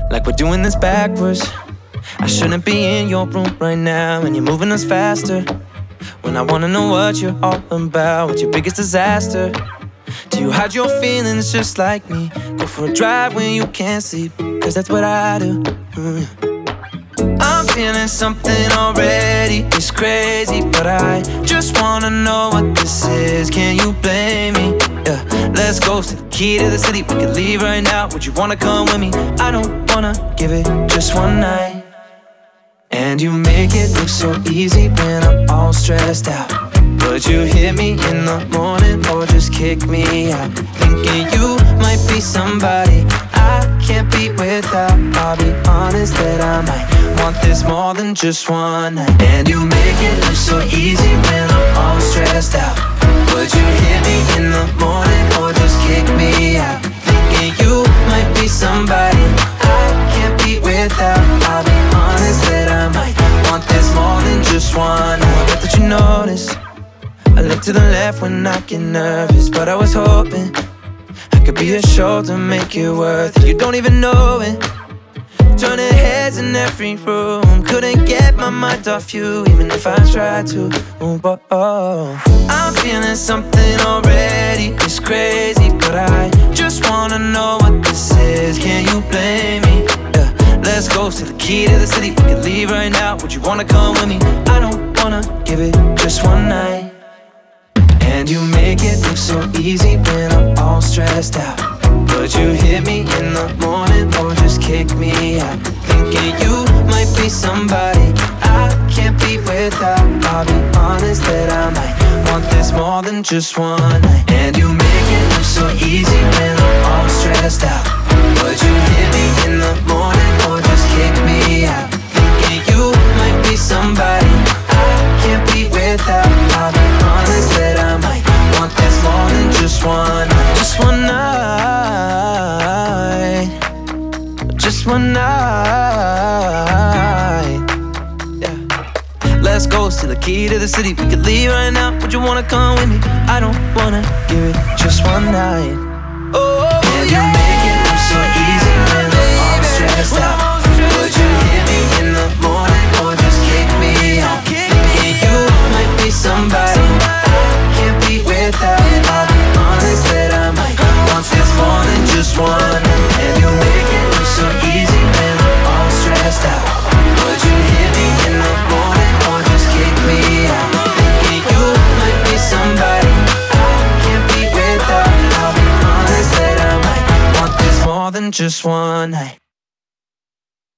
like we're doing this backwards. I shouldn't be in your room right now, and you're moving us faster. When I wanna know what you're all about, what's your biggest disaster? Do you hide your feelings just like me? Go for a drive when you can't sleep, cause that's what I do. I'm feeling something already, it's crazy, but I just wanna know what this is. Can you blame me? Yeah, let's go to the key to the city. We can leave right now, would you wanna come with me? I don't wanna give it just one night. And you make it look so easy when I'm all stressed out. Would you hit me in the morning or just kick me out? Thinking you might be somebody I can't be without. I'll be honest that I might want this more than just one night. And you make it look so easy when I'm all stressed out. Would you hit me in the morning or just kick me out? Thinking you might be somebody I can't be without. I'll be honest that I might want this more than just one night. I bet that you notice I look to the left when I get nervous, but I was hoping I could be a shoulder, make it worth it. You don't even know it. Turning heads in every room, couldn't get my mind off you, even if I tried to. I'm feeling something already, it's crazy, but I just wanna know what this is. Can you blame me? Yeah, let's go to the key to the city. We can leave right now, would you wanna come with me? I don't wanna give it just one night. And you make it look so easy when I'm all stressed out. Would you hit me in the morning or just kick me out? Thinking you might be somebody I can't be without. I'll be honest that I might want this more than just one night. And you make it look so easy when I'm all stressed out. Would you hit me in the morning or just kick me out? Thinking you might be somebody I can't be without. I'll be honest that I might want this more than just one night. Just one night. Just one night. Yeah. Let's go to the key to the city. We could leave right now, would you wanna come with me? I don't wanna give it just one night. Oh, and you make it look so easy when I'm all stressed out. Would you hit me in the morning or just kick me out? Thinking you might be somebody I can't be without. I'll be honest that I might want this more than just one. And you make it look so easy when I'm all stressed out. Would you hit me in the morning or just kick me out? Thinking you might be somebody I can't be without. I'll be honest that I might want this more than just one night.